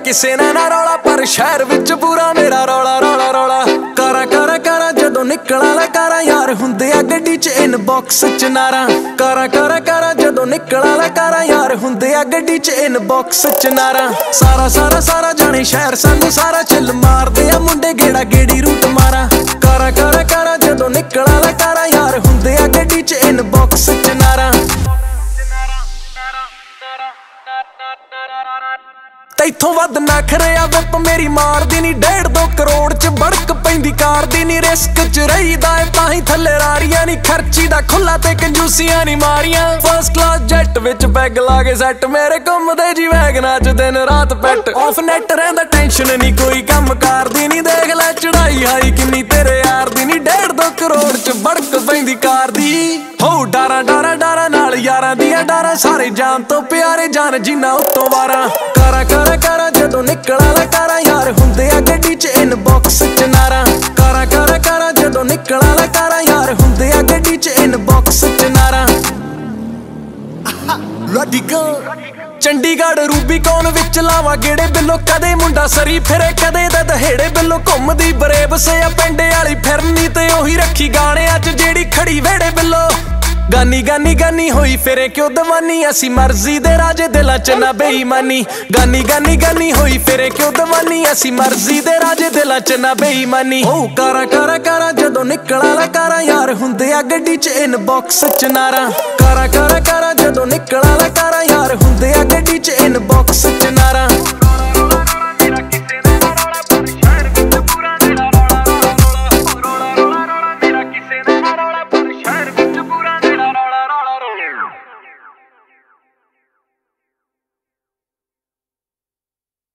ਕਿਸੇ ਨਾਲ ਨਾ ਰੌਲਾ, ਪਰ ਸ਼ਹਿਰ ਵਿੱਚ ਪੂਰਾ ਮੇਰਾ ਰੌਲਾ ਰੌਲਾ ਰੌਲਾ। ਕਾਰਾਂ ਕਾਰਾਂ ਕਾਰਾਂ ਜਦੋਂ ਨਿਕਲਾਂ ਲੈ ਕਾਰਾਂ, ਯਾਰ ਹੁੰਦੇ ਆ ਗੱਡੀ 'ਚ ਇਨਬਾਕਸ 'ਚ ਨਾਰਾਂ। ਕਾਰਾਂ ਕਾਰਾਂ ਕਾਰਾਂ ਜਦੋਂ ਨਿਕਲਾਂ ਲੈ ਕਾਰਾਂ, ਯਾਰ ਹੁੰਦੇ ਆ ਗੱਡੀ 'ਚ ਇਨਬਾਕਸ 'ਚ ਨਾਰਾਂ। ਸਾਰਾ ਸਾਰਾ ਸਾਰਾ ਜਾਣੇ ਸ਼ਹਿਰ ਸਾਨੂੰ ਸਾਰਾ, ਚਿੱਲ ਮਾਰਦੇ ਆ ਮੁੰਡੇ ਗੇੜਾ ਗੇੜੀ ਰੂਟ ਮਾਰਾਂ। ਕਾਰਾਂ ਕਾਰਾਂ ਕਾਰਾਂ ਜਦੋਂ ਨਿਕਲਾਂ ਲੈ ਕਾਰਾਂ, ਯਾਰ ਹੁੰਦੇ ਆ ਗੱਡੀ 'ਚ ਇਨਬਾਕਸ 'ਚ ਨਾਰਾਂ। ਤੈਥੋਂ ਵੱਧ ਨਖਰੇ ਆ ਵਿਪ ਮੇਰੀ ਮਾਰਦੀ ਨੀ, 1.5-2 ਕਰੋੜ 'ਚ ਬੜਕ ਪੈਂਦੀ ਕਾਰ ਦੀ ਨੀ। ਰਿਸਕ 'ਚ ਰਹੀਦਾ ਏ ਤਾਂ ਹੀ ਥੱਲੇ ਰਾਰੀਆਂ ਨੀ, ਖਰਚੀ ਦਾ ਖੁੱਲਾ ਤੇ ਕੰਜੂਸੀਆਂ ਨੀ ਮਾਰੀਆਂ। ਫਸਟ ਕਲਾਸ ਜੈਟ ਵਿੱਚ ਪੈਗ ਲਾ ਕੇ ਸੈੱਟ, ਮੇਰੇ ਘੁੰਮਦੇ ਜੀ ਵੈਗਨਾਂ 'ਚ ਦਿਨ ਰਾਤ ਪੈਟ। ਆਫ ਨੈਟ ਰਹਿੰਦਾ ਟੈਨਸ਼ਨ ਨੀ ਕੋਈ ਕੰਮ ਕਰਦੀ ਨੀ, ਦੇਖ ਲੈ ਚੜਾਈ ਹਾਈ ਕਿੰਨੀ ਤੇਰੇ ਯਾਰ ਦੀ ਨੀ। 1.5-2 ਕਰੋੜ 'ਚ ਬੜਕ ਪੈਂਦੀ ਕਾਰ ਦੀ, ਹੋ ਡਾਰਾਂ ਡਾਰਾਂ ਡਾਰਾਂ ਨਾਲ ਯਾਰਾਂ ਦੀਆਂ ਡਾਰਾਂ। ਸਾਰੇ ਜਾਨ ਤੋਂ ਪਿਆਰੇ ਜਾਨ ਜਿੰਨਾ ਉੱਤੋਂ ਵਾਰਾਂ। ਕਾਰਾਂ ਕਾਰਾਂ ਕਾਰਾਂ ਜਦੋਂ ਨਿਕਲਾਂ ਲੈ ਕਾਰਾਂ, ਯਾਰ ਹੁੰਦੇ ਆ ਗੱਡੀ 'ਚ ਇਨਬਾਕਸ 'ਚ ਨਾਰਾਂ। ਕਾਰਾਂ ਕਾਰਾਂ ਕਾਰਾਂ ਜਦੋਂ ਨਿਕਲਾਂ ਲੈ ਕਾਰਾਂ, ਯਾਰ ਹੁੰਦੇ ਆ ਗੱਡੀ 'ਚ ਇਨਬਾਕਸ 'ਚ ਨਾਰਾਂ। ਚੰਡੀਗੜ੍ਹ ਰੂਬੀਕੌਨ ਵਿੱਚ ਲਾਵਾਂ ਗੇੜੇ ਬਿੱਲੋ, ਕਦੇ ਮੁੰਡਾ ਸਰੀ ਫਿਰੇ ਕਦੇ ਦਾ ਦਹੇੜੇ ਬਿੱਲੋ। ਘੁੰਮਦੀ ਬਰੇਬਸ ਆ ਪਿੰਡੇ ਵਾਲੀ ਫਿਰਨੀ, ਤੇ ਉਹੀ ਰੱਖੀ ਗਾਣਿਆਂ 'ਚ ਜਿਹੜੀ ਖੜੀ ਵੇੜੇ ਬਿੱਲੋ। ਗਾਨੀ ਗਾਨੀ ਗਾਨੀ ਹੋਈ ਫਿਰੇ ਕਿਉਂ ਦਵਾਨੀ, ਅਸੀਂ ਮਰਜ਼ੀ ਦੇ ਰਾਜੇ ਦਿਲਾਂ 'ਚ ਨਾ ਬੇਈਮਾਨੀ। ਗਾਨੀ ਗਾਨੀ ਗਾਨੀ ਹੋਈ ਫਿਰੇ ਕਿਉਂ ਦਵਾਨੀ, ਅਸੀਂ ਮਰਜ਼ੀ ਦੇ ਰਾਜੇ ਦਿਲਾਂ 'ਚ ਨਾ ਬੇਈਮਾਨੀ। ਹੋ ਕਾਰਾਂ ਕਾਰਾਂ ਕਾਰਾਂ ਜਦੋਂ ਨਿਕਲਾਂ ਲੈ ਕਾਰਾਂ, ਯਾਰ ਹੁੰਦੇ ਆ ਗੱਡੀ 'ਚ ਇਨਬਾਕਸ 'ਚ ਨਾਰਾਂ। ਕਾਰਾਂ ਕਾਰਾਂ ਕਾਰਾਂ ਜਦੋਂ ਨਿਕਲਾਂ ਲੈ ਕਾਰਾਂ, ਯਾਰ ਹੁੰਦੇ ਆ ਗੱਡੀ 'ਚ ਇਨਬਾਕਸ 'ਚ ਨਾਰਾਂ।